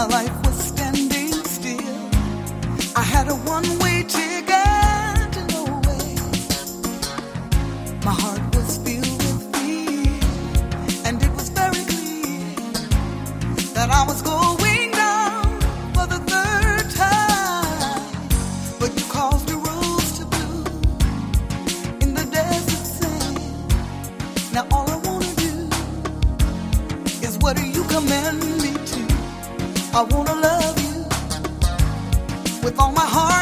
my life was standing still. I had a one-way ticket to nowhere. My heart was filled with fear, and it was very clear that I was going down for the third time. But you caused the rose to bloom in the desert sand. Now all I wanna do is what do you command me to? I wanna love you with all my heart.